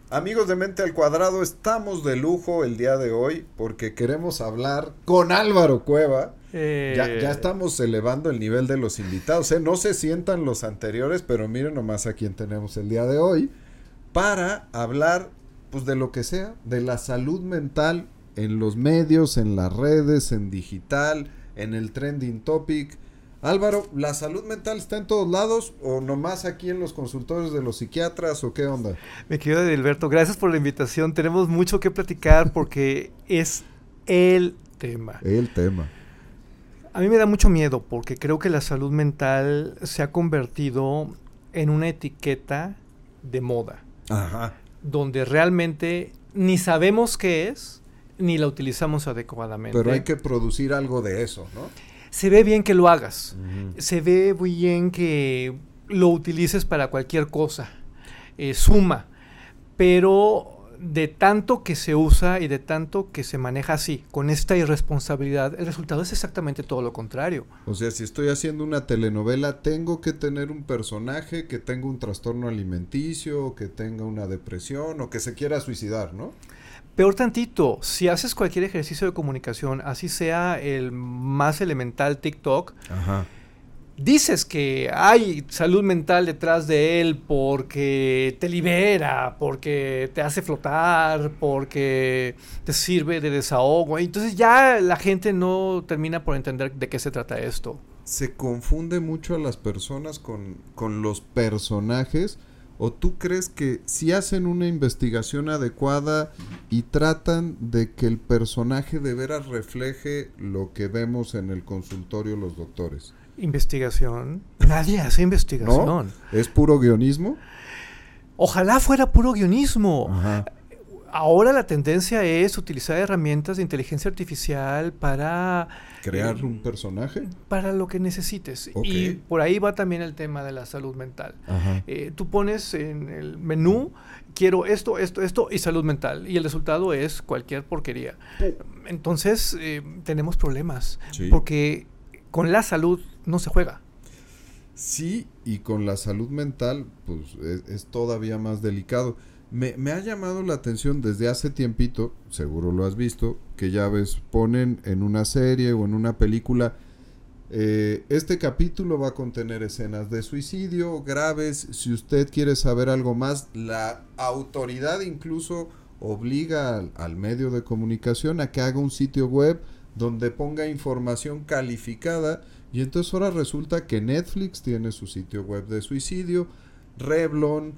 Amigos de Mente al Cuadrado, estamos de lujo el día de hoy porque queremos hablar con Álvaro Cueva. Ya estamos elevando el nivel de los invitados, ¿eh? No se sientan los anteriores, pero miren nomás a quién tenemos el día de hoy para hablar pues de lo que sea, de la salud mental en los medios, en las redes, en digital, en el trending topic. Álvaro, ¿la salud mental está en todos lados o nomás aquí en los consultorios de los psiquiatras o qué onda? Mi querido Edilberto, gracias por la invitación. Tenemos mucho que platicar porque es el tema. El tema. A mí me da mucho miedo porque creo que la salud mental se ha convertido en una etiqueta de moda. Ajá. Donde realmente ni sabemos qué es, ni la utilizamos adecuadamente. Pero hay que producir algo de eso, ¿no? Se ve bien que lo hagas, se ve bien que lo utilices para cualquier cosa, suma, pero de tanto que se usa y de tanto que se maneja así, con esta irresponsabilidad, el resultado es exactamente todo lo contrario. O sea, si estoy haciendo una telenovela, tengo que tener un personaje que tenga un trastorno alimenticio, que tenga una depresión o que se quiera suicidar, ¿no? Peor tantito, si haces cualquier ejercicio de comunicación, así sea el más elemental TikTok, ajá, dices que hay salud mental detrás de él porque te libera, porque te hace flotar, porque te sirve de desahogo. Entonces ya la gente no termina por entender de qué se trata esto. Se confunde mucho a las personas con los personajes. ¿O tú crees que si hacen una investigación adecuada y tratan de que el personaje de veras refleje lo que vemos en el consultorio los doctores? ¿Investigación? Nadie hace investigación. ¿No? ¿Es puro guionismo? Ojalá fuera puro guionismo. Ajá. Ahora la tendencia es utilizar herramientas de inteligencia artificial para... ¿Crear un personaje? Para lo que necesites. Okay. Y por ahí va también el tema de la salud mental. Tú pones en el menú, quiero esto y salud mental. Y el resultado es cualquier porquería. Entonces, tenemos problemas. Sí. Porque con la salud no se juega. Sí, y con la salud mental, pues es todavía más delicado. Me ha llamado la atención desde hace tiempito, seguro lo has visto, que ya ves, ponen en una serie o en una película, este capítulo va a contener escenas de suicidio graves. Si usted quiere saber algo más, la autoridad incluso obliga al medio de comunicación a que haga un sitio web donde ponga información calificada, y entonces ahora resulta que Netflix tiene su sitio web de suicidio, Revlon,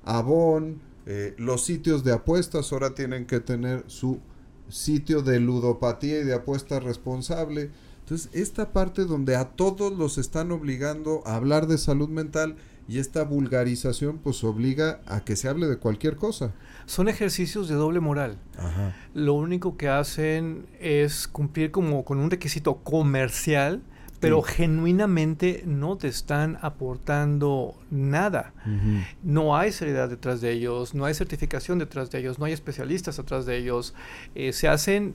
Avon, los sitios de apuestas ahora tienen que tener su sitio de ludopatía y de apuesta responsable. Entonces, esta parte donde a todos los están obligando a hablar de salud mental, y esta vulgarización pues obliga a que se hable de cualquier cosa. Son ejercicios de doble moral. Ajá. Lo único que hacen es cumplir como con un requisito comercial, pero genuinamente no te están aportando nada. No hay seriedad detrás de ellos, no hay certificación detrás de ellos, no hay especialistas detrás de ellos. Se hacen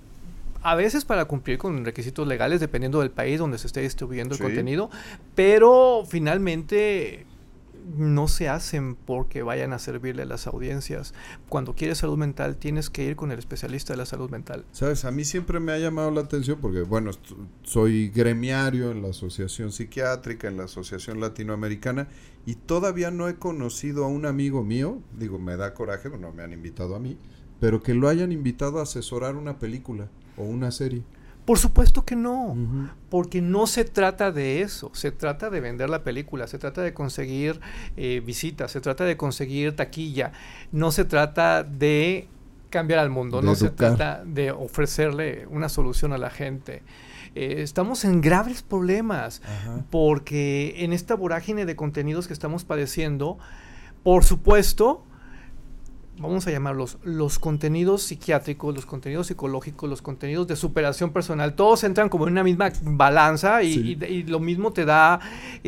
a veces para cumplir con requisitos legales dependiendo del país donde se esté distribuyendo el contenido, pero finalmente no se hacen porque vayan a servirle a las audiencias. Cuando quieres salud mental tienes que ir con el especialista de la salud mental. Sabes, a mí siempre me ha llamado la atención porque, bueno, soy gremiario en la Asociación Psiquiátrica, en la Asociación Latinoamericana, y todavía no he conocido a un amigo mío, digo, me da coraje, no me han invitado a mí, pero que lo hayan invitado a asesorar una película o una serie. Por supuesto que no, porque no se trata de eso, se trata de vender la película, se trata de conseguir visitas, se trata de conseguir taquilla, no se trata de cambiar al mundo, no se trata de ofrecerle una solución a la gente. Estamos en graves problemas porque en esta vorágine de contenidos que estamos padeciendo, por supuesto, vamos a llamarlos los contenidos psiquiátricos, los contenidos psicológicos, los contenidos de superación personal, todos entran como en una misma balanza y lo mismo te da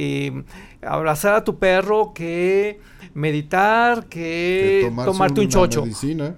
abrazar a tu perro que meditar, que tomarte un chocho. Medicina.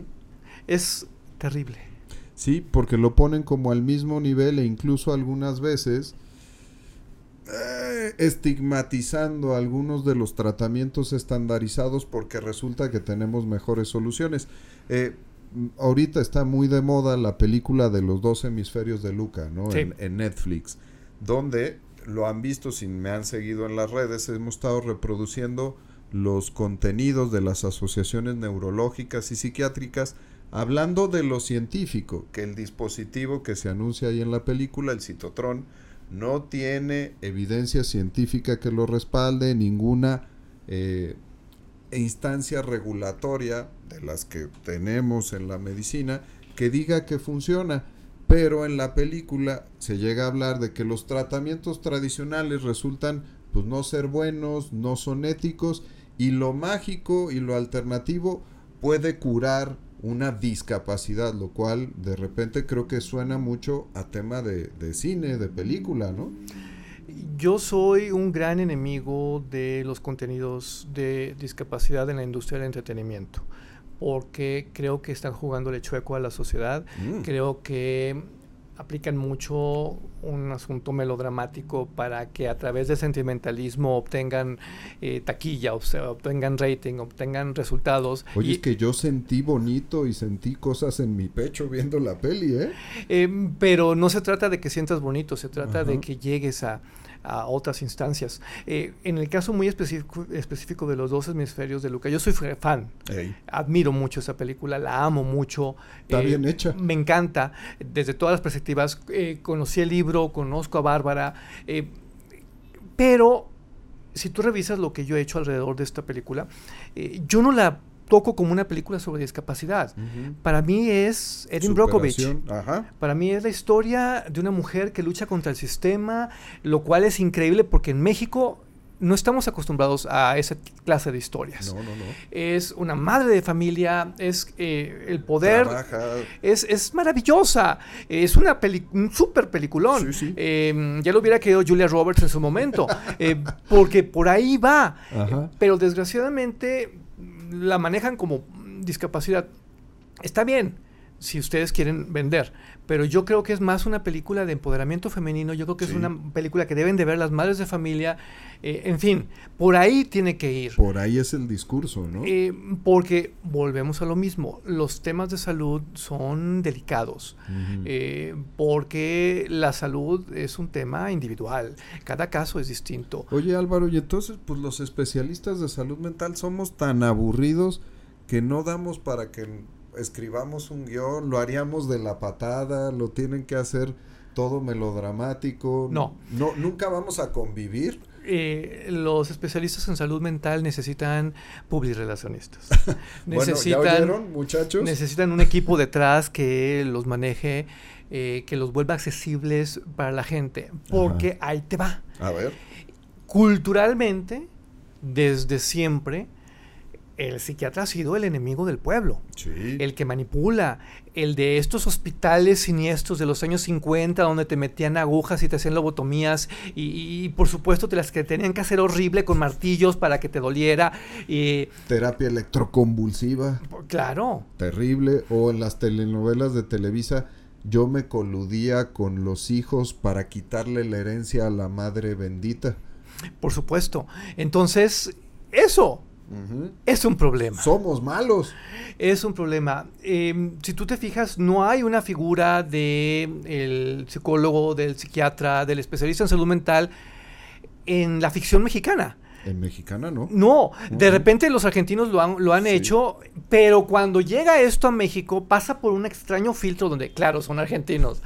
Es terrible. Sí, porque lo ponen como al mismo nivel e incluso algunas veces estigmatizando algunos de los tratamientos estandarizados porque resulta que tenemos mejores soluciones. Ahorita está muy de moda la película de los 2 hemisferios de Luca, ¿no? Sí. En Netflix, donde lo han visto, si me han seguido en las redes, hemos estado reproduciendo los contenidos de las asociaciones neurológicas y psiquiátricas hablando de lo científico, que el dispositivo que se anuncia ahí en la película, el citotrón, no tiene evidencia científica que lo respalde, ninguna instancia regulatoria de las que tenemos en la medicina que diga que funciona, pero en la película se llega a hablar de que los tratamientos tradicionales resultan pues no ser buenos, no son éticos, y lo mágico y lo alternativo puede curar una discapacidad, lo cual de repente creo que suena mucho a tema de cine, de película, ¿no? Yo soy un gran enemigo de los contenidos de discapacidad en la industria del entretenimiento, porque creo que están jugándole chueco a la sociedad. Creo que aplican mucho un asunto melodramático para que a través del sentimentalismo obtengan taquilla, o sea, obtengan rating, obtengan resultados. Oye, es que yo sentí bonito y sentí cosas en mi pecho viendo la peli, pero no se trata de que sientas bonito, se trata Ajá. de que llegues a otras instancias. En el caso muy específico de los 2 hemisferios de Luca, yo soy fan. Ey. Admiro mucho esa película, la amo mucho. Está bien hecha. Me encanta, desde todas las perspectivas. Conocí el libro, conozco a Bárbara, pero si tú revisas lo que yo he hecho alrededor de esta película, yo no la toco como una película sobre discapacidad. Para mí es Erin Brockovich. Ajá. Para mí es la historia de una mujer que lucha contra el sistema, lo cual es increíble porque en México no estamos acostumbrados a esa clase de historias. No. Es una madre de familia, es el poder, Trabaja. es maravillosa, es un súper peliculón. Sí. Ya lo hubiera querido Julia Roberts en su momento, porque por ahí va. Pero desgraciadamente la manejan como discapacidad. Está bien si ustedes quieren vender, pero yo creo que es más una película de empoderamiento femenino. Yo creo que es una película que deben de ver las madres de familia. En fin, por ahí tiene que ir. Por ahí es el discurso, ¿no? Porque volvemos a lo mismo. Los temas de salud son delicados, porque la salud es un tema individual. Cada caso es distinto. Oye, Álvaro, y entonces pues los especialistas de salud mental somos tan aburridos que no damos para que escribamos un guión, lo haríamos de la patada, lo tienen que hacer todo melodramático. No. Nunca vamos a convivir. Los especialistas en salud mental necesitan publirelacionistas. Bueno, ¿ya oyeron, muchachos? Necesitan un equipo detrás que los maneje, que los vuelva accesibles para la gente. Porque ahí te va. A ver. Culturalmente, desde siempre, el psiquiatra ha sido el enemigo del pueblo, el que manipula, el de estos hospitales siniestros de los años 50 donde te metían agujas y te hacían lobotomías y por supuesto las que tenían que hacer horrible con martillos para que te doliera. Terapia electroconvulsiva. Claro. Terrible. O en las telenovelas de Televisa, yo me coludía con los hijos para quitarle la herencia a la madre bendita. Por supuesto. Entonces, eso es un problema. Somos malos. Es un problema. Si tú te fijas, no hay una figura del psicólogo, del psiquiatra, del especialista en salud mental en la ficción mexicana. En mexicana, ¿no? No, de repente los argentinos lo han hecho, pero cuando llega esto a México pasa por un extraño filtro donde, claro, son argentinos,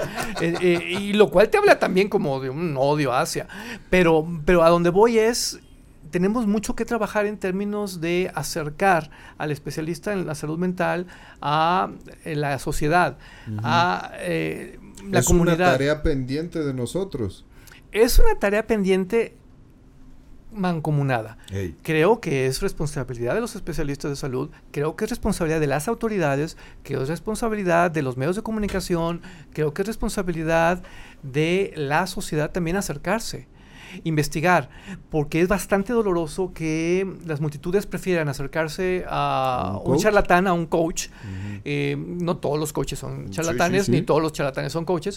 y lo cual te habla también como de un odio hacia, pero a donde voy es, tenemos mucho que trabajar en términos de acercar al especialista en la salud mental a la sociedad, a la comunidad. Es una tarea pendiente de nosotros. Es una tarea pendiente mancomunada. Hey. Creo que es responsabilidad de los especialistas de salud, creo que es responsabilidad de las autoridades, creo que es responsabilidad de los medios de comunicación, creo que es responsabilidad de la sociedad también acercarse. investigar, porque es bastante doloroso que las multitudes prefieran acercarse a un charlatán, a un coach. No todos los coaches son charlatanes, ni todos los charlatanes son coaches,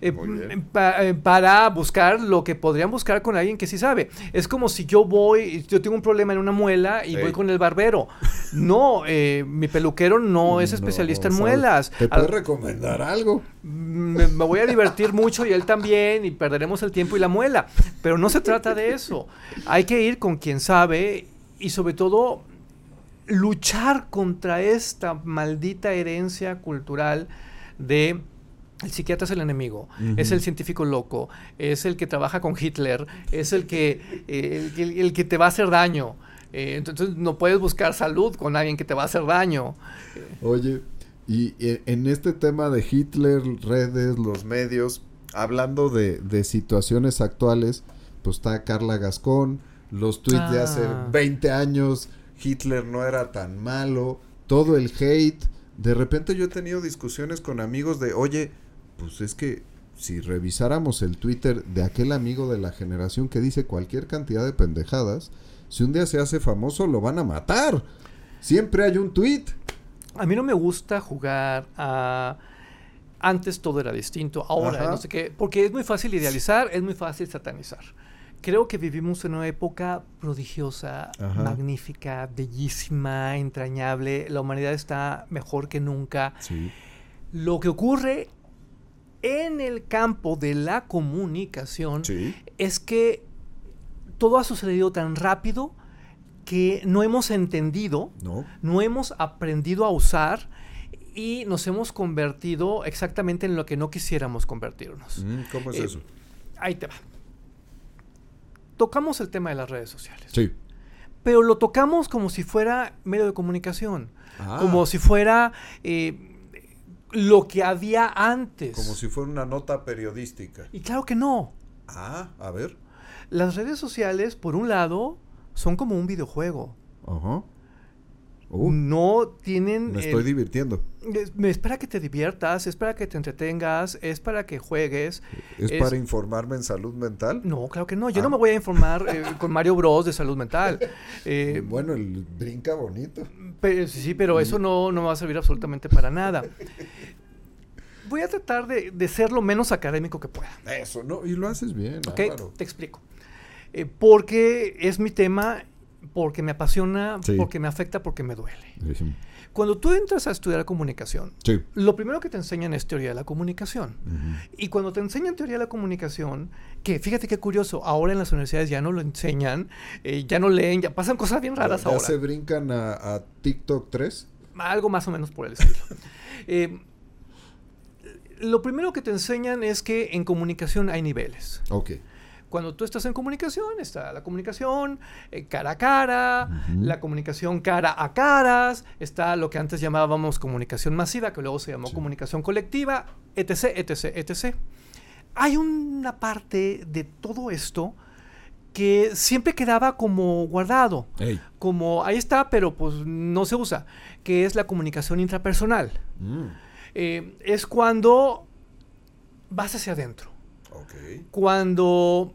para buscar lo que podrían buscar con alguien que sí sabe. Es como si yo tengo un problema en una muela y voy con el barbero. No, mi peluquero no es especialista en muelas. ¿Te puede recomendar algo? Me voy a divertir mucho y él también, y perderemos el tiempo y la muela. Pero no se trata de eso. Hay que ir con quien sabe y sobre todo luchar contra esta maldita herencia cultural de el psiquiatra es el enemigo, es el científico loco, es el que trabaja con Hitler, es el que te va a hacer daño. Entonces no puedes buscar salud con alguien que te va a hacer daño. Oye, y en este tema de Hitler, redes, los medios, hablando de situaciones actuales, pues está Carla Gascón, los tweets de hace 20 años, Hitler no era tan malo, todo el hate. De repente yo he tenido discusiones con amigos de, oye, pues es que si revisáramos el Twitter de aquel amigo de la generación que dice cualquier cantidad de pendejadas, si un día se hace famoso lo van a matar. Siempre hay un tweet. A mí no me gusta jugar a... Antes todo era distinto, ahora no sé qué, porque es muy fácil idealizar, es muy fácil satanizar. Creo que vivimos en una época prodigiosa, magnífica, bellísima, entrañable. La humanidad está mejor que nunca. Sí. Lo que ocurre en el campo de la comunicación es que todo ha sucedido tan rápido que no hemos entendido, no hemos aprendido a usar y nos hemos convertido exactamente en lo que no quisiéramos convertirnos. ¿Cómo es eso? Ahí te va. Tocamos el tema de las redes sociales. Sí. Pero lo tocamos como si fuera medio de comunicación. Como si fuera lo que había antes. Como si fuera una nota periodística. Y claro que no. A ver. Las redes sociales, por un lado, son como un videojuego. No tienen... Me estoy divirtiendo. Es para que te diviertas, es para que te entretengas, es para que juegues. ¿Es para informarme en salud mental? No, claro que no. Yo no me voy a informar con Mario Bros de salud mental. Bueno, él brinca bonito. Pero eso no me va a servir absolutamente para nada. Voy a tratar de ser lo menos académico que pueda. Eso, ¿no? Y lo haces bien, ¿Okay? Te explico. Porque es mi tema, porque me apasiona, porque me afecta, porque me duele. Sí. Cuando tú entras a estudiar comunicación, lo primero que te enseñan es teoría de la comunicación. Y cuando te enseñan teoría de la comunicación, que fíjate qué curioso, ahora en las universidades ya no lo enseñan, ya no leen, ya pasan cosas bien raras ahora. ¿Ya se brincan a TikTok 3? Algo más o menos por el estilo. Lo primero que te enseñan es que en comunicación hay niveles. Cuando tú estás en comunicación, está la comunicación cara a cara, la comunicación cara a caras, está lo que antes llamábamos comunicación masiva, que luego se llamó comunicación colectiva, etc., etc., etc. Hay una parte de todo esto que siempre quedaba como guardado, como ahí está, pero pues no se usa, que es la comunicación intrapersonal. Es cuando vas hacia adentro. Cuando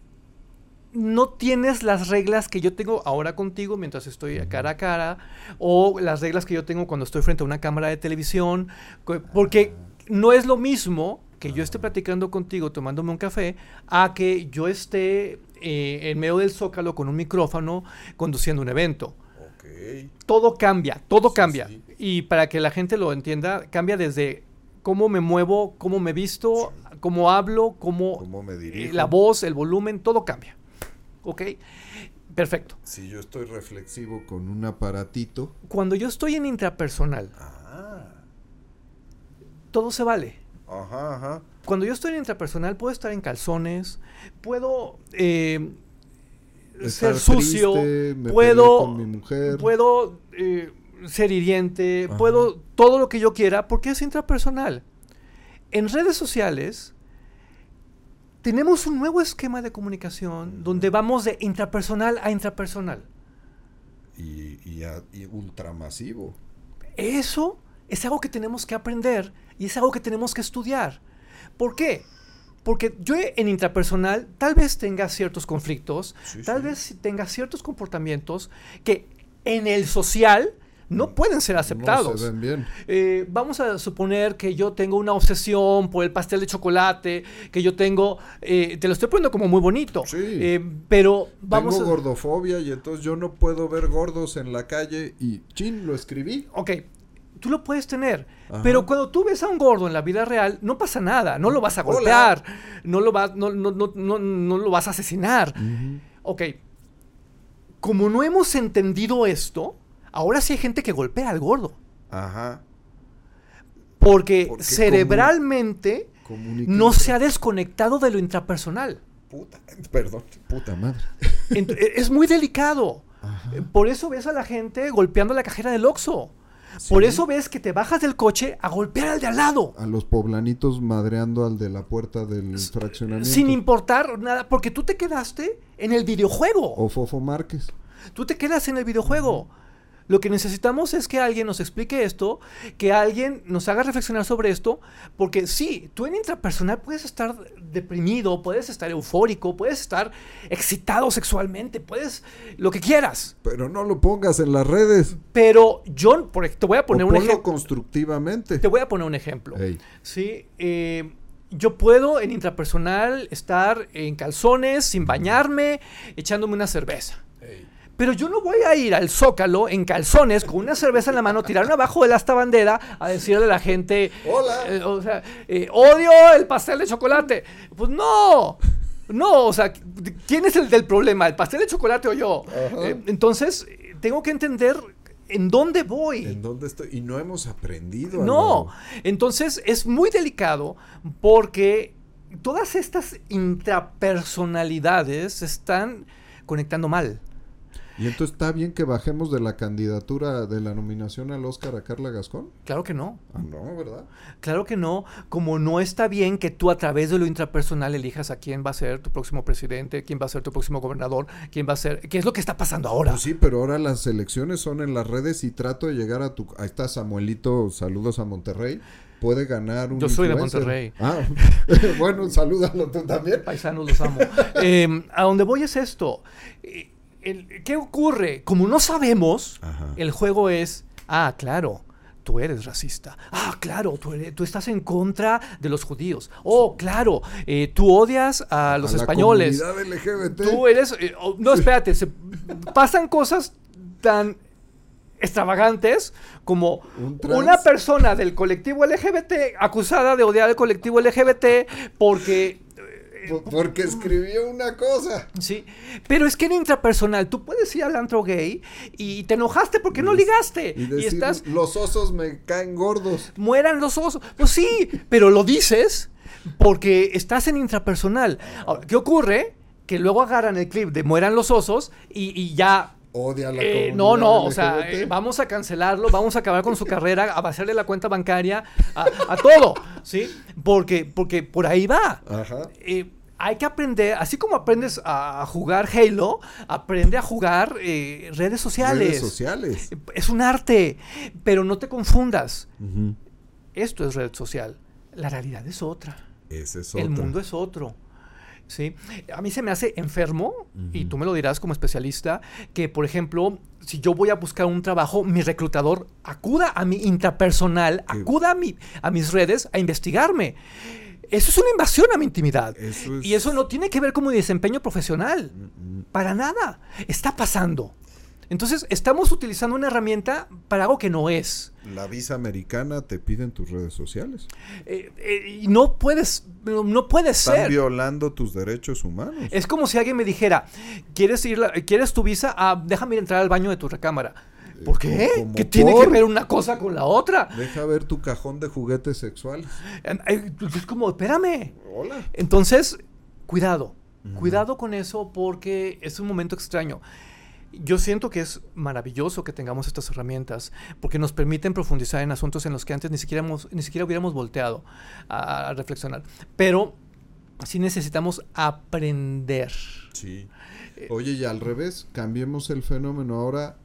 no tienes las reglas que yo tengo ahora contigo mientras estoy cara a cara, o las reglas que yo tengo cuando estoy frente a una cámara de televisión, porque no es lo mismo que yo esté platicando contigo tomándome un café a que yo esté en medio del Zócalo con un micrófono conduciendo un evento. Todo cambia, todo cambia. Y para que la gente lo entienda, cambia desde cómo me muevo, cómo me visto, cómo hablo, cómo me dirijo. La voz, el volumen, todo cambia. Perfecto. Si yo estoy reflexivo con un aparatito. Cuando yo estoy en intrapersonal, todo se vale. Cuando yo estoy en intrapersonal, puedo estar en calzones, puedo ser sucio, triste, puedo con mi mujer. Puedo ser hiriente, puedo todo lo que yo quiera porque es intrapersonal. En redes sociales tenemos un nuevo esquema de comunicación donde vamos de intrapersonal a intrapersonal. Y ultramasivo. Eso es algo que tenemos que aprender y es algo que tenemos que estudiar. ¿Por qué? Porque yo en intrapersonal tal vez tenga ciertos conflictos, Sí, tal sí. vez tenga ciertos comportamientos que en el social no pueden ser aceptados. No se ven bien. Vamos a suponer que yo tengo una obsesión por el pastel de chocolate, que yo tengo, te lo estoy poniendo como muy bonito, Sí. pero vamos Tengo gordofobia y entonces yo no puedo ver gordos en la calle y chin, lo escribí. Ok, tú lo puedes tener, Ajá. pero cuando tú ves a un gordo en la vida real, no pasa nada, no lo vas a Hola. golpear, no lo vas a asesinar. Ok, como no hemos entendido esto, ahora sí hay gente que golpea al gordo. Ajá. Porque Porque cerebralmente comunican no entre- se ha desconectado de lo intrapersonal. Puta madre. Es muy delicado. Ajá. Por eso ves a la gente golpeando la cajera del Oxxo. Sí. Por eso ves que te bajas del coche a golpear al de al lado. A los poblanitos madreando al de la puerta del fraccionamiento. Sin importar nada, porque tú te quedaste en el videojuego. O Fofo Márquez. Tú te quedas en el videojuego. Lo que necesitamos es que alguien nos explique esto, que alguien nos haga reflexionar sobre esto, porque sí, tú en intrapersonal puedes estar deprimido, puedes estar eufórico, puedes estar excitado sexualmente, puedes lo que quieras. Pero no lo pongas en las redes. Pero yo, te voy a O poner un ponlo ejemplo. constructivamente. Te voy a poner un ejemplo. Ey. Sí, yo puedo en intrapersonal estar en calzones, sin bañarme, echándome una cerveza. Pero yo no voy a ir al Zócalo en calzones con una cerveza en la mano, tirarme abajo del asta bandera a decirle a la gente, Hola. odio el pastel de chocolate. Pues no, o sea, ¿quién es el del problema? ¿El pastel de chocolate o yo? Ajá. Entonces, tengo que entender en dónde voy. ¿En dónde estoy? Y no hemos aprendido. No, Álvaro. entonces es muy delicado porque todas estas intrapersonalidades se están conectando mal. ¿Y entonces está bien que bajemos de la candidatura de la nominación al Oscar a Carla Gascón? Claro que no. Ah, no, ¿verdad? Claro que no, como no está bien que tú a través de lo intrapersonal elijas a quién va a ser tu próximo presidente, quién va a ser tu próximo gobernador, quién va a ser, qué es lo que está pasando ahora. Pues sí, pero ahora las elecciones son en las redes y trato de llegar a tu... Ahí está Samuelito, saludos a Monterrey. Puede ganar un Yo soy de influencer. Monterrey. Ah, bueno, salúdalo tú también. Paisanos, los amo. A donde voy es esto. ¿Qué ocurre? Como no sabemos, Ajá. el juego es, claro, tú eres racista. Claro, tú estás en contra de los judíos. Oh, claro, tú odias a los españoles. La comunidad LGBT. Tú eres... no, espérate, pasan cosas tan extravagantes como Un trans. una persona del colectivo LGBT acusada de odiar al colectivo LGBT porque... Porque escribió una cosa. Sí, pero es que en intrapersonal tú puedes ir al antro gay y te enojaste porque no ligaste. Y decir, estás... los osos me caen gordos. Mueran los osos. Pues sí, pero lo dices porque estás en intrapersonal. Ahora, ¿qué ocurre? Que luego agarran el clip de mueran los osos y ya... Odia a la comunidad no, o sea, LGBT. vamos a cancelarlo, vamos a acabar con su carrera, a vaciarle la cuenta bancaria, a todo, ¿sí? Porque por ahí va. Ajá. Hay que aprender, así como aprendes a jugar Halo, aprende a jugar redes sociales. Redes sociales. Es un arte, pero no te confundas. Ujú. Esto es red social. La realidad es otra. Ese es El otro. mundo es otro. ¿Sí? A mí se me hace enfermo, y tú me lo dirás como especialista, que, por ejemplo, si yo voy a buscar un trabajo, mi reclutador acuda a mi intrapersonal, acuda a mis redes a investigarme. Eso es una invasión a mi intimidad. Eso es... Y eso no tiene que ver con mi desempeño profesional. Para nada. Está pasando. Entonces, estamos utilizando una herramienta para algo que no es. La visa americana te piden tus redes sociales. Y no puede Están ser. violando tus derechos humanos. Es como si alguien me dijera, ¿quieres tu visa? Déjame ir a entrar al baño de tu recámara. ¿Por qué? ¿Cómo ¿Qué tiene por? que ver una cosa con la otra? Deja ver tu cajón de juguetes sexuales. Es como, espérame. Hola. Entonces, cuidado. Cuidado con eso porque es un momento extraño. Yo siento que es maravilloso que tengamos estas herramientas porque nos permiten profundizar en asuntos en los que antes ni siquiera hubiéramos volteado a reflexionar. Pero sí necesitamos aprender. Sí. Oye, y al revés, cambiemos el fenómeno. Ahora,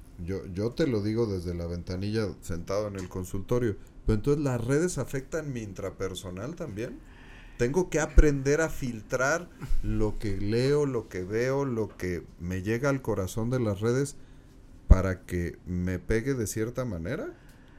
yo te lo digo desde la ventanilla sentado en el consultorio, pero entonces las redes afectan mi intrapersonal también. Tengo que aprender a filtrar lo que leo, lo que veo, lo que me llega al corazón de las redes para que me pegue de cierta manera.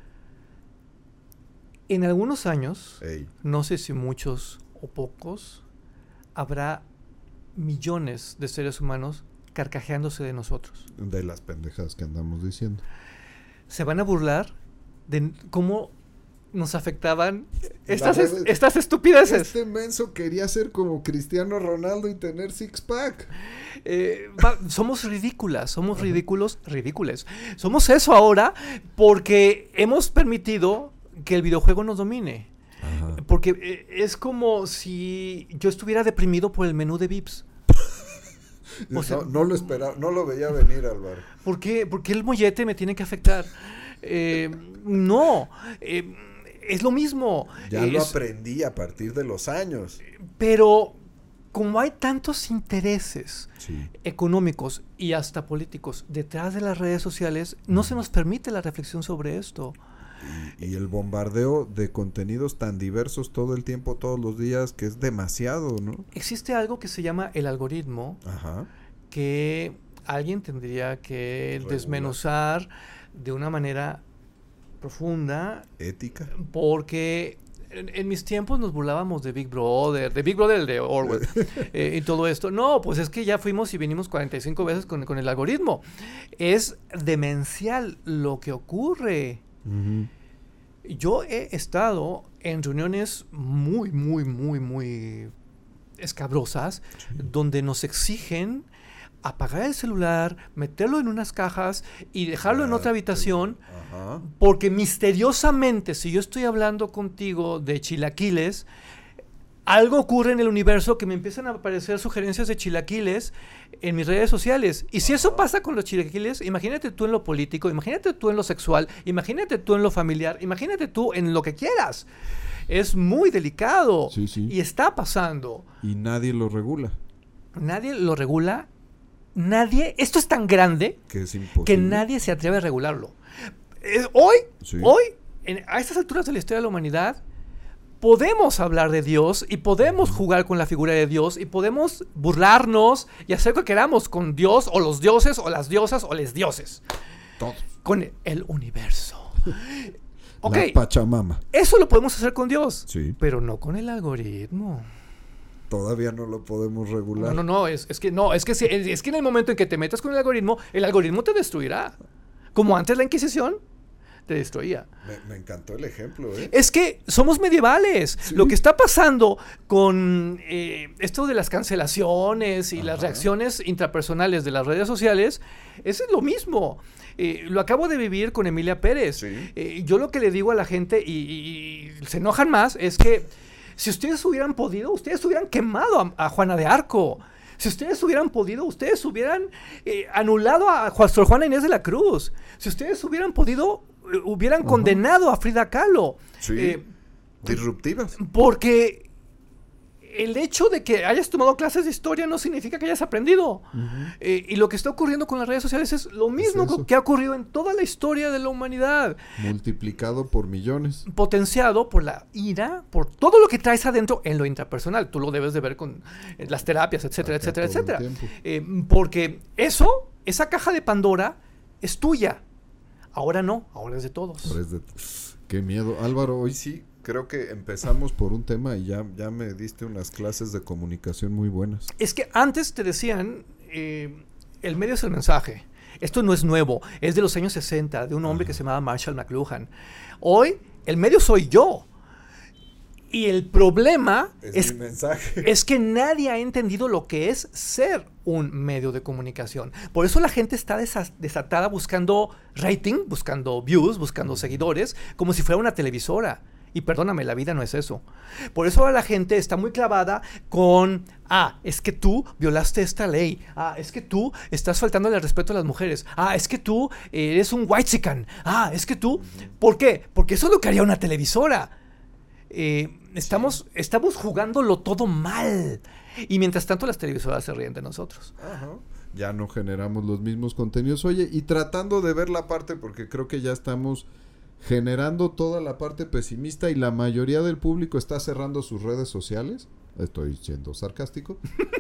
En algunos años, Ey. no sé si muchos o pocos, habrá millones de seres humanos carcajeándose de nosotros. De las pendejadas que andamos diciendo. Se van a burlar de cómo nos afectaban estas estupideces. Este menso quería ser como Cristiano Ronaldo y tener six-pack. Somos ridículas, somos ridículos. Somos eso ahora porque hemos permitido que el videojuego nos domine. Ajá. Porque es como si yo estuviera deprimido por el menú de Vips. O sea, no lo esperaba, no lo veía venir, Álvaro. ¿Por qué el mollete me tiene que afectar? No, es lo mismo. Ya lo aprendí a partir de los años. Pero como hay tantos intereses Sí. económicos y hasta políticos detrás de las redes sociales, no se nos permite la reflexión sobre esto. Y el bombardeo de contenidos tan diversos todo el tiempo, todos los días, que es demasiado, ¿no? Existe algo que se llama el algoritmo, Ajá. que alguien tendría que Regular. desmenuzar de una manera profunda, Ética. porque en mis tiempos nos burlábamos de Big Brother, el de Orwell, y todo esto. No, pues es que ya fuimos y vinimos 45 veces con el algoritmo. Es demencial lo que ocurre. Uh-huh. Yo he estado en reuniones muy escabrosas, Sí. donde nos exigen apagar el celular, meterlo en unas cajas y dejarlo en otra habitación, Ajá. porque misteriosamente, si yo estoy hablando contigo de chilaquiles, algo ocurre en el universo que me empiezan a aparecer sugerencias de chilaquiles en mis redes sociales. Y si eso pasa con los chilaquiles, imagínate tú en lo político, imagínate tú en lo sexual, imagínate tú en lo familiar, imagínate tú en lo que quieras. Es muy delicado. Sí, sí. Y está pasando. Y nadie lo regula. Nadie lo regula. Nadie. Esto es tan grande Que es imposible. que nadie se atreve a regularlo. Hoy, Sí. a estas alturas de la historia de la humanidad, podemos hablar de Dios y podemos jugar con la figura de Dios y podemos burlarnos y hacer lo que queramos con Dios o los dioses o las diosas o les dioses. Todos. Con el universo. Ok, La Pachamama. eso lo podemos hacer con Dios, Sí. pero no con el algoritmo. Todavía no lo podemos regular. No, es que en el momento en que te metas con el algoritmo te destruirá. Como antes la Inquisición te destruía. Me encantó el ejemplo, ¿eh? Es que somos medievales. Sí. Lo que está pasando con esto de las cancelaciones y las reacciones intrapersonales de las redes sociales es lo mismo. Lo acabo de vivir con Emilia Pérez. Sí. Yo lo que le digo a la gente, y se enojan más, es que si ustedes hubieran podido, ustedes hubieran quemado a Juana de Arco. Si ustedes hubieran podido, ustedes hubieran anulado a Sor Juana Inés de la Cruz. Si ustedes hubieran podido, hubieran condenado a Frida Kahlo. Sí. Disruptivas. Porque el hecho de que hayas tomado clases de historia no significa que hayas aprendido. Y lo que está ocurriendo con las redes sociales es lo mismo eso. que ha ocurrido en toda la historia de la humanidad. Multiplicado por millones. Potenciado por la ira, por todo lo que traes adentro en lo intrapersonal. Tú lo debes de ver con las terapias, etcétera, Acá etcétera, todo el etcétera. Porque esa caja de Pandora es tuya. Ahora no, ahora es de todos. Ahora es de... Qué miedo. Álvaro, hoy sí creo que empezamos por un tema y ya me diste unas clases de comunicación muy buenas. Es que antes te decían, el medio es el mensaje. Esto no es nuevo, es de los años 60, de un hombre que se llamaba Marshall McLuhan. Hoy, el medio soy yo. Y el problema Es mi mensaje. es que nadie ha entendido lo que es ser un medio de comunicación. Por eso la gente está desatada buscando rating, buscando views, buscando seguidores, como si fuera una televisora. Y perdóname, la vida no es eso. Por eso ahora la gente está muy clavada con, es que tú violaste esta ley. Es que tú estás faltando el respeto a las mujeres. Es que tú eres un whitezican. Es que tú... ¿Por qué? Porque eso es lo que haría una televisora. Estamos jugándolo todo mal. Y mientras tanto las televisoras se ríen de nosotros. Ajá. Ya no generamos los mismos contenidos. Oye, y tratando de ver la parte, porque creo que ya estamos generando toda la parte pesimista y la mayoría del público está cerrando sus redes sociales. Estoy siendo sarcástico.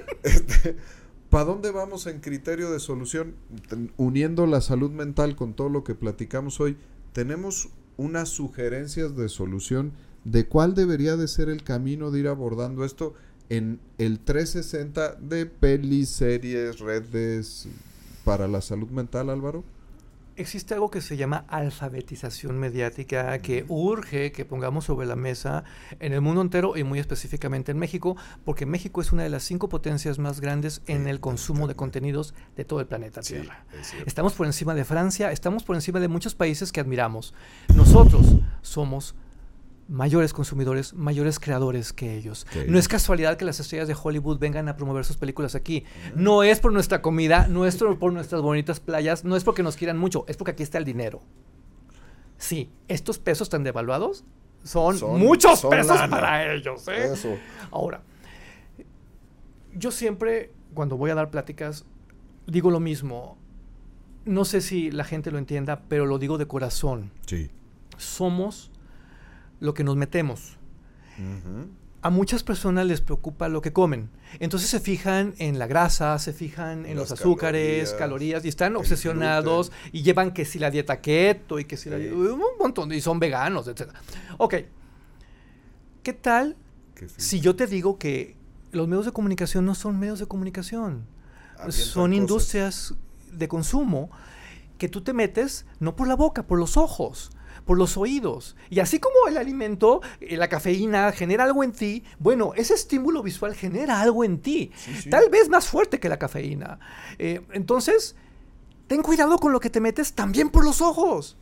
¿Para dónde vamos en criterio de solución? Uniendo la salud mental con todo lo que platicamos hoy, tenemos unas sugerencias de solución de cuál debería de ser el camino de ir abordando esto en el 360 de pelis, series, redes para la salud mental, Álvaro. Existe algo que se llama alfabetización mediática que urge que pongamos sobre la mesa en el mundo entero y muy específicamente en México, porque México es una de las 5 potencias más grandes en el consumo de contenidos de todo el planeta Tierra. Estamos por encima de Francia, estamos por encima de muchos países que admiramos. Nosotros somos mayores consumidores, mayores creadores que ellos. No es casualidad que las estrellas de Hollywood vengan a promover sus películas aquí. No es por nuestra comida, no es por nuestras bonitas playas, no es porque nos quieran mucho, es porque aquí está el dinero. Sí, estos pesos tan devaluados son muchos pesos lana para ellos, ¿eh? Eso. Ahora, yo siempre, cuando voy a dar pláticas, digo lo mismo. No sé si la gente lo entienda, pero lo digo de corazón. Sí. Somos lo que nos metemos. A muchas personas les preocupa lo que comen. Entonces se fijan en la grasa, se fijan en los azúcares, calorías, y están obsesionados y llevan que si la dieta keto y que si un montón, y son veganos, etc. Ok. ¿Qué tal si yo te digo que los medios de comunicación no son medios de comunicación? Son industrias de consumo que tú te metes no por la boca, por los ojos, por los oídos. Y así como el alimento, la cafeína genera algo en ti, bueno, ese estímulo visual genera algo en ti. Sí. Tal vez más fuerte que la cafeína. Entonces, ten cuidado con lo que te metes también por los ojos.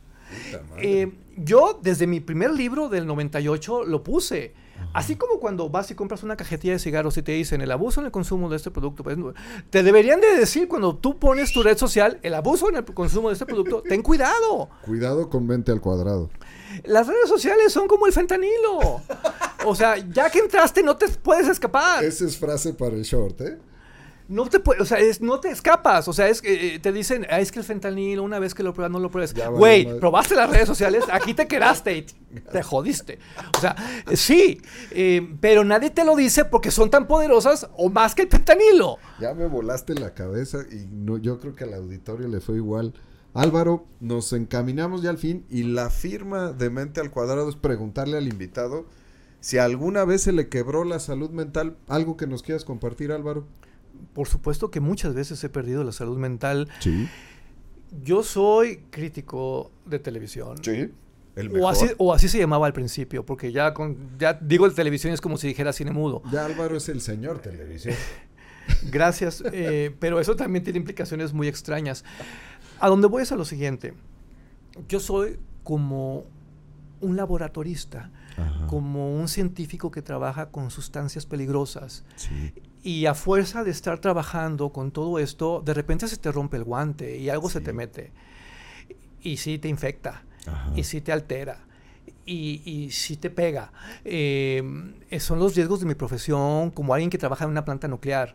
Yo, desde mi primer libro del 98, lo puse. Así como cuando vas y compras una cajetilla de cigarros y te dicen el abuso en el consumo de este producto, pues, te deberían de decir cuando tú pones tu red social, el abuso en el consumo de este producto, ten cuidado. Cuidado con mente al cuadrado. Las redes sociales son como el fentanilo. O sea, ya que entraste no te puedes escapar. Esa es frase para el short, ¿eh? No te puedes, o sea, no te escapas. O sea, es que te dicen, es que el fentanilo, una vez que lo pruebas, no lo pruebas. Güey, probaste las redes sociales, aquí te quedaste y te jodiste. O sea, sí, pero nadie te lo dice porque son tan poderosas o más que el fentanilo. Ya me volaste la cabeza y no, yo creo que al auditorio le fue igual. Álvaro, nos encaminamos ya al fin y la firma de Mente al Cuadrado es preguntarle al invitado si alguna vez se le quebró la salud mental. ¿Algo que nos quieras compartir, Álvaro? Por supuesto que muchas veces he perdido la salud mental. Sí. Yo soy crítico de televisión. Sí. El mejor. O así se llamaba al principio, porque ya digo el televisión es como si dijera cine mudo. Ya Álvaro es el señor televisión. Gracias, pero eso también tiene implicaciones muy extrañas. A donde voy es a lo siguiente. Yo soy como un laboratorista, como un científico que trabaja con sustancias peligrosas. Sí. Y a fuerza de estar trabajando con todo esto, de repente se te rompe el guante y algo se te mete. Y sí te infecta. Y sí te altera. Y sí te pega. Son los riesgos de mi profesión como alguien que trabaja en una planta nuclear.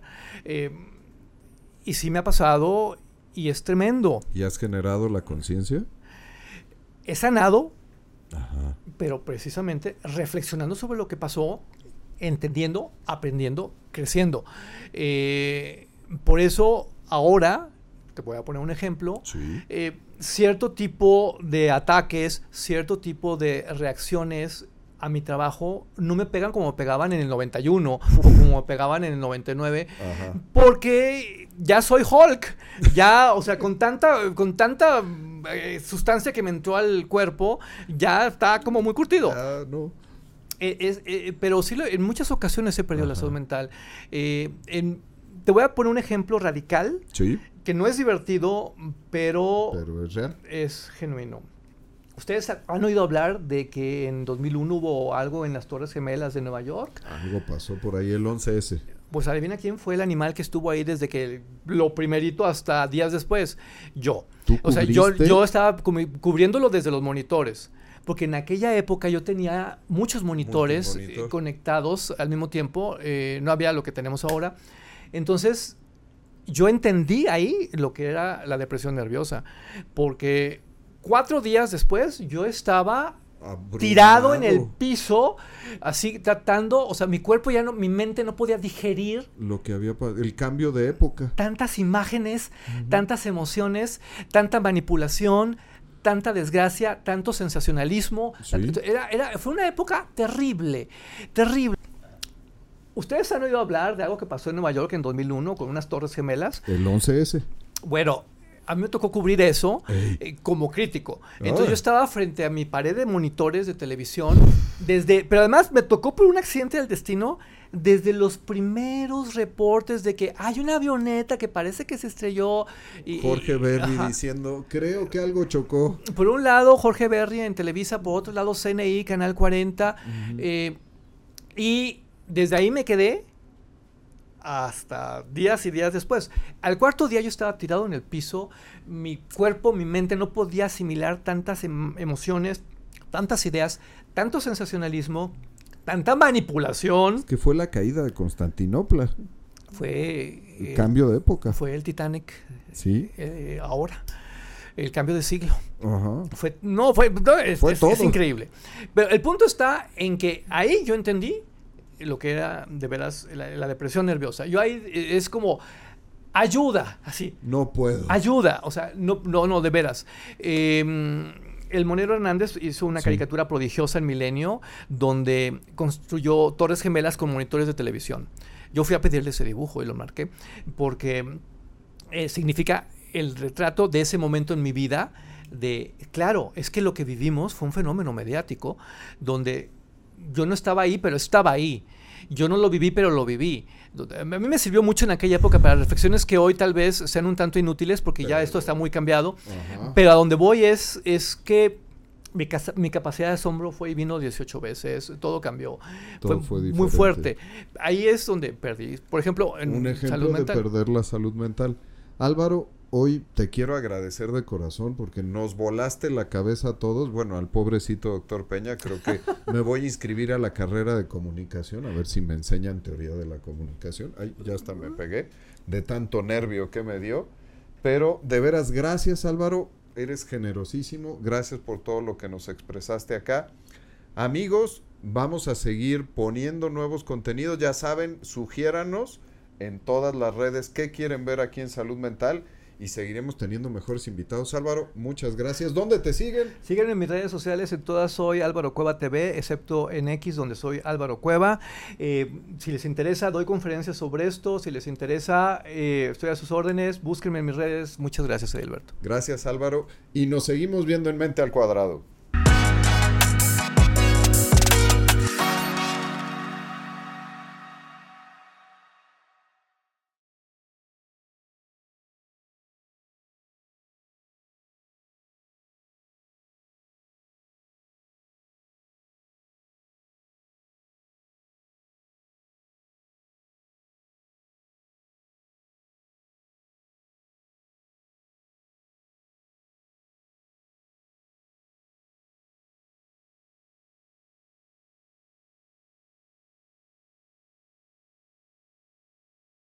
Y sí me ha pasado y es tremendo. ¿Y has generado la conciencia? He sanado, pero precisamente reflexionando sobre lo que pasó, entendiendo, aprendiendo, creciendo. Por eso ahora, te voy a poner un ejemplo, cierto tipo de ataques, cierto tipo de reacciones a mi trabajo no me pegan como me pegaban en el 91 o como me pegaban en el 99, porque ya soy Hulk, ya, o sea, con tanta sustancia que me entró al cuerpo, ya está como muy curtido. No. Pero sí, en muchas ocasiones he perdido la salud mental. Te voy a poner un ejemplo radical, que no es divertido, pero es real. Es genuino. ¿Ustedes han oído hablar de que en 2001 hubo algo en las Torres Gemelas de Nueva York? Algo pasó por ahí, el 11S. Pues adivina quién fue el animal que estuvo ahí desde que lo primerito hasta días después. Yo. O sea, yo estaba cubriéndolo desde los monitores. Porque en aquella época yo tenía muchos monitores conectados al mismo tiempo. No había lo que tenemos ahora. Entonces, yo entendí ahí lo que era la depresión nerviosa. Porque 4 días después yo estaba Abrumado. tirado en el piso, así tratando, o sea, mi cuerpo ya no, mi mente no podía digerir Lo que había el cambio de época. tantas imágenes, tantas emociones, tanta manipulación, tanta desgracia, tanto sensacionalismo. Sí. Fue una época terrible, terrible. ¿Ustedes han oído hablar de algo que pasó en Nueva York en 2001 con unas torres gemelas? El 11S. Bueno, a mí me tocó cubrir eso como crítico. Entonces yo estaba frente a mi pared de monitores de televisión, pero además me tocó por un accidente del destino, desde los primeros reportes de que hay una avioneta que parece que se estrelló. Jorge Berry diciendo, creo que algo chocó. Por un lado, Jorge Berry en Televisa, por otro lado, CNI, Canal 40. Y desde ahí me quedé hasta días y días después. Al cuarto día yo estaba tirado en el piso, mi cuerpo, mi mente no podía asimilar tantas emociones, tantas ideas, tanto sensacionalismo, tanta manipulación. Es que fue la caída de Constantinopla. Fue el cambio de época. Fue el Titanic. Sí. Ahora. El cambio de siglo. Ajá. Fue todo. Es increíble. Pero el punto está en que ahí yo entendí lo que era de veras la depresión nerviosa. Yo ahí es como ayuda, así. No puedo. Ayuda, o sea, no, de veras. El Monero Hernández hizo una caricatura prodigiosa en Milenio donde construyó torres gemelas con monitores de televisión. Yo fui a pedirle ese dibujo y lo marqué porque significa el retrato de ese momento en mi vida claro, es que lo que vivimos fue un fenómeno mediático donde yo no estaba ahí, pero estaba ahí. Yo no lo viví, pero lo viví. A mí me sirvió mucho en aquella época para reflexiones que hoy tal vez sean un tanto inútiles porque ya esto está muy cambiado. Pero a donde voy es que mi capacidad de asombro fue y vino 18 veces. Todo cambió. Todo fue muy fuerte. Ahí es donde perdí. Por ejemplo, en un ejemplo salud mental. de perder la salud mental. Álvaro, hoy te quiero agradecer de corazón porque nos volaste la cabeza a todos. Bueno, al pobrecito doctor Peña, creo que me voy a inscribir a la carrera de comunicación, a ver si me enseñan teoría de la comunicación. Ay, ya hasta me pegué de tanto nervio que me dio. Pero de veras, gracias Álvaro, eres generosísimo. Gracias por todo lo que nos expresaste acá. Amigos, vamos a seguir poniendo nuevos contenidos. Ya saben, sugiéranos en todas las redes qué quieren ver aquí en Salud Mental. Y seguiremos teniendo mejores invitados. Álvaro, muchas gracias. ¿Dónde te siguen? Síguenme en mis redes sociales, en todas soy Álvaro Cueva TV, excepto en X, donde soy Álvaro Cueva. Si les interesa, doy conferencias sobre esto. Si les interesa, estoy a sus órdenes. Búsquenme en mis redes. Muchas gracias, Edilberto. Gracias, Álvaro. Y nos seguimos viendo en Mente al Cuadrado.